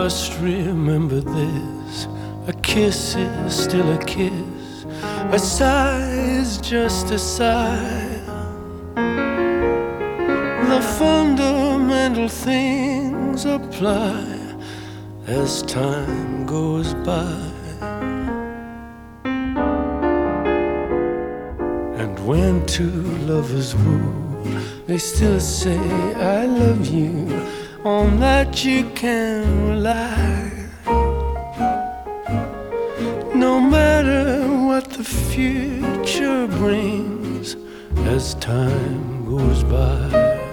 must remember this: a kiss is still a kiss, a sigh is just a sigh. The fundamental things apply as time goes by. And when two lovers woo, they still say I love you, on that you can rely. No matter what the future brings as time goes by.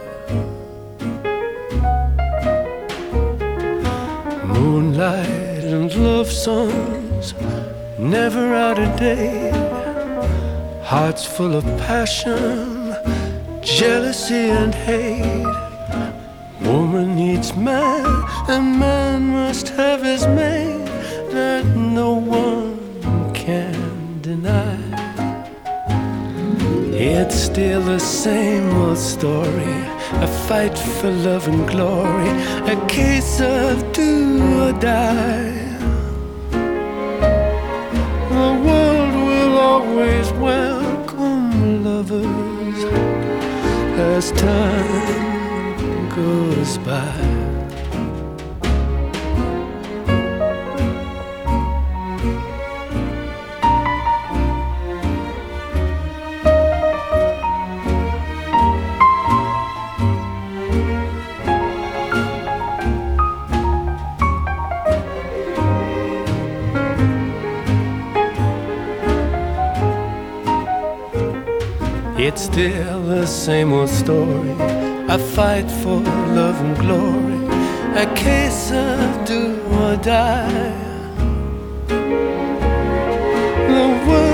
Moonlight and love songs, never out of date. Hearts full of passion, jealousy and hate. Woman needs man, and man must have his mate, that no one can deny. It's still the same old story, a fight for love and glory, a case of do or die. The world will always welcome lovers as time goes by. It's still the same old story, a fight for love and glory, a case of do or die. The world